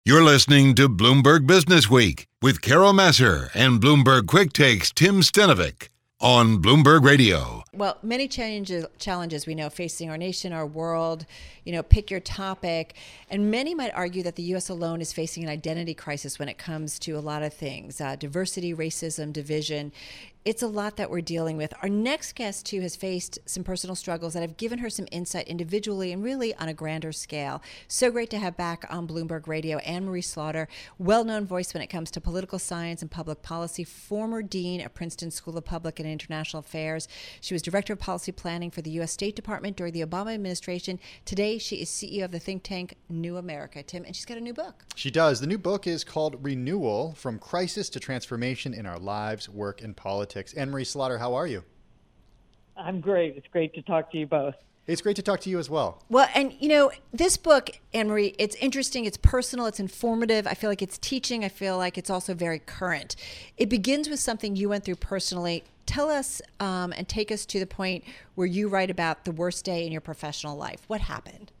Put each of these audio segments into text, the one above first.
You're listening to Bloomberg Business Week with Carol Massar and Bloomberg Quick Takes Tim Stenovic on Bloomberg Radio. Well, many challenges we know facing our nation, our world, pick your topic. And many might argue that the U.S. alone is facing an identity crisis when it comes to a lot of things, diversity, racism, division. It's a lot that we're dealing with. Our next guest, too, has faced some personal struggles that have given her some insight individually and really on a grander scale. So great to have back on Bloomberg Radio Anne-Marie Slaughter, well-known voice when it comes to political science and public policy, former dean at Princeton School of Public and International Affairs. She was director of policy planning for the U.S. State Department during the Obama administration. Today, she is CEO of the think tank New America, Tim, and she's got a new book. She does. The new book is called Renewal: From Crisis to Transformation in Our Lives, Work, and Politics. Anne-Marie Slaughter, how are you? I'm great. It's great to talk to you both. It's great to talk to you as well. Well, and this book, Anne-Marie, it's interesting, it's personal, it's informative. I feel like it's teaching. I feel like it's also very current. It begins with something you went through personally. Tell us and take us to the point where you write about the worst day in your professional life. What happened?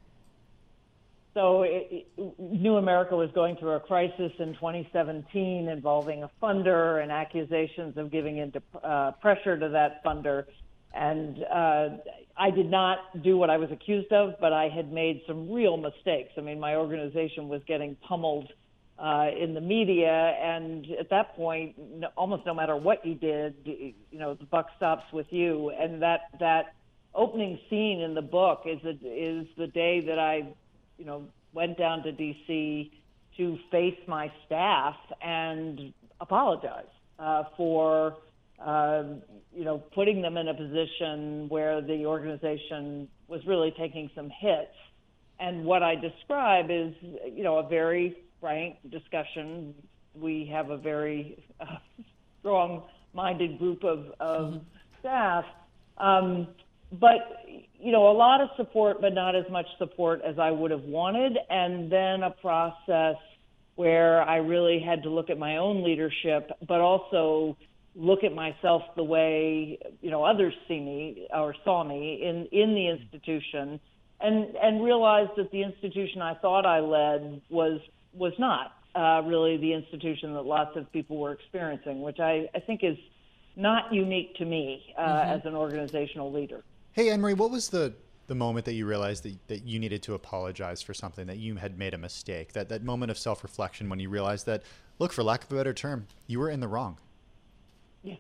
So New America was going through a crisis in 2017 involving a funder and accusations of giving into pressure to that funder. And I did not do what I was accused of, but I had made some real mistakes. I mean, my organization was getting pummeled in the media, and at that point, almost no matter what you did, the buck stops with you. And that opening scene in the book is the day that I went down to D.C. to face my staff and apologize for putting them in a position where the organization was really taking some hits. And what I describe is, a very frank discussion. We have a very strong-minded group of staff. But, a lot of support, but not as much support as I would have wanted. And then a process where I really had to look at my own leadership, but also look at myself the way, others see me or saw me in the institution, and realize that the institution I thought I led was not really the institution that lots of people were experiencing, which I think is not unique to me as an organizational leader. Hey, Anne-Marie, what was the moment that you realized that you needed to apologize for something, that you had made a mistake, that moment of self-reflection when you realized that, look, for lack of a better term, you were in the wrong? Yeah.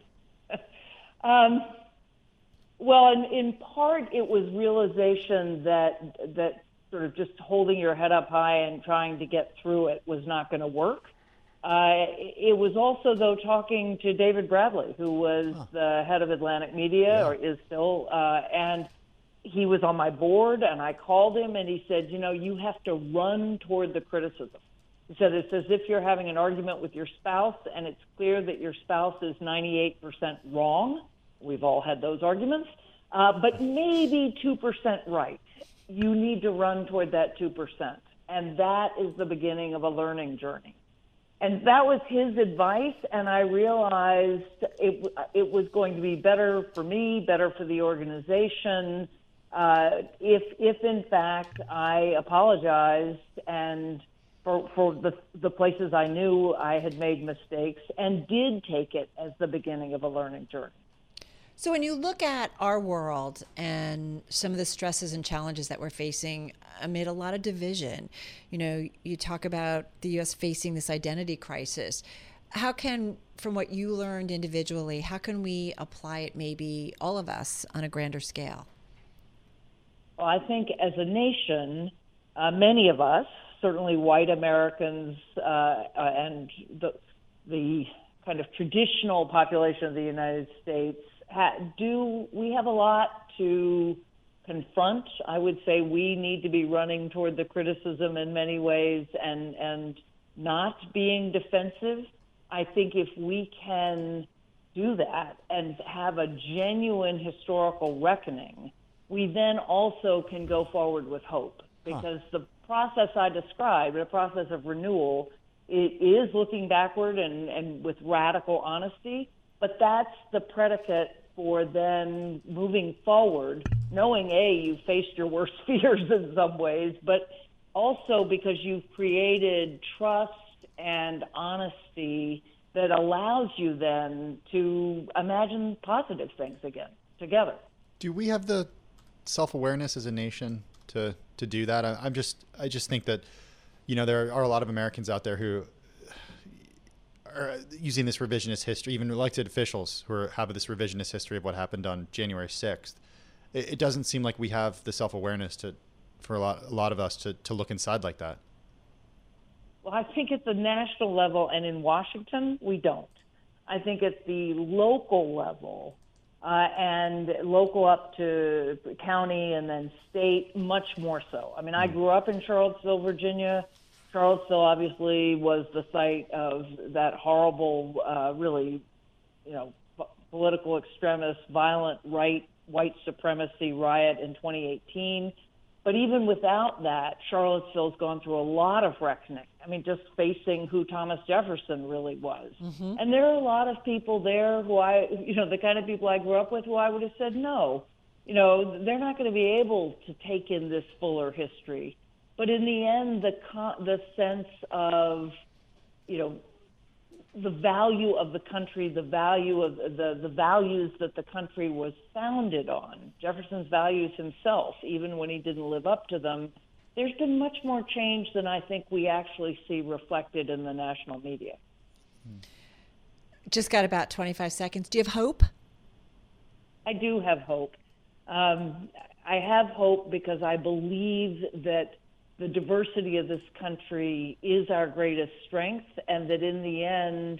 Well, in part, it was realization that sort of just holding your head up high and trying to get through it was not going to work. It was also, though, talking to David Bradley, who was the head of Atlantic Media, or is still, and he was on my board, and I called him, and he said, you have to run toward the criticism. He said, it's as if you're having an argument with your spouse, and it's clear that your spouse is 98% wrong. We've all had those arguments, but maybe 2% right. You need to run toward that 2%, and that is the beginning of a learning journey. And that was his advice, and I realized it was going to be better for me, better for the organization, if in fact I apologized and for the places I knew I had made mistakes, and did take it as the beginning of a learning journey. So when you look at our world and some of the stresses and challenges that we're facing amid a lot of division, you talk about the U.S. facing this identity crisis. How can, from what you learned individually, how can we apply it, maybe all of us, on a grander scale? Well, I think as a nation, many of us, certainly white Americans and the kind of traditional population of the United States, we have a lot to confront. I would say we need to be running toward the criticism in many ways and not being defensive. I think if we can do that and have a genuine historical reckoning, we then also can go forward with hope. Because the process I described, a process of renewal, it is looking backward and with radical honesty, but that's the predicate for then moving forward, knowing, A, you faced your worst fears in some ways, but also because you've created trust and honesty that allows you then to imagine positive things again together. Do we have the self-awareness as a nation to do that? I just think that, there are a lot of Americans out there who are using this revisionist history, even elected officials who have this revisionist history of what happened on January 6th. It doesn't seem like we have the self-awareness for a lot of us to look inside like that. Well, I think at the national level and in Washington, we don't. I think at the local level, and local up to county and then state, much more so. I mean, I grew up in Charlottesville, Virginia. Charlottesville obviously was the site of that horrible, really, political extremist, violent white supremacy riot in 2018. But even without that, Charlottesville's gone through a lot of reckoning. I mean, just facing who Thomas Jefferson really was. Mm-hmm. And there are a lot of people there who the kind of people I grew up with who I would have said, no, they're not going to be able to take in this fuller history. But in the end, the sense of, the value of the country, the value of the values that the country was founded on, Jefferson's values himself, even when he didn't live up to them, there's been much more change than I think we actually see reflected in the national media. Just got about 25 seconds. Do you have hope? I do have hope. I have hope because I believe that the diversity of this country is our greatest strength, and that in the end,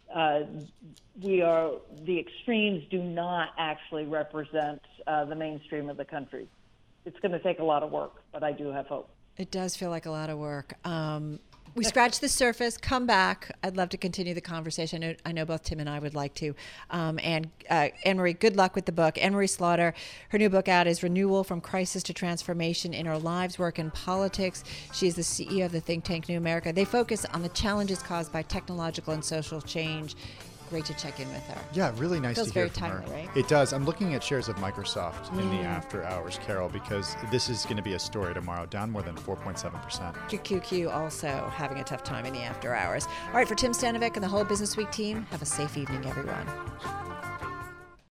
the extremes do not actually represent the mainstream of the country. It's going to take a lot of work, but I do have hope. It does feel like a lot of work. We scratched the surface. Come back. I'd love to continue the conversation. I know both Tim and I would like to. And Anne-Marie, good luck with the book. Anne-Marie Slaughter, her new book out is Renewal from Crisis to Transformation in Our Lives, Work, and Politics. She is the CEO of the think tank New America. They focus on the challenges caused by technological and social change. Great to check in with her. Yeah, really nice to hear from timely, her. Right? It does. I'm looking at shares of Microsoft in the after hours, Carol, because this is going to be a story tomorrow, down more than 4.7%. QQQ also having a tough time in the after hours. All right, for Tim Stanovic and the whole Business Week team, have a safe evening, everyone.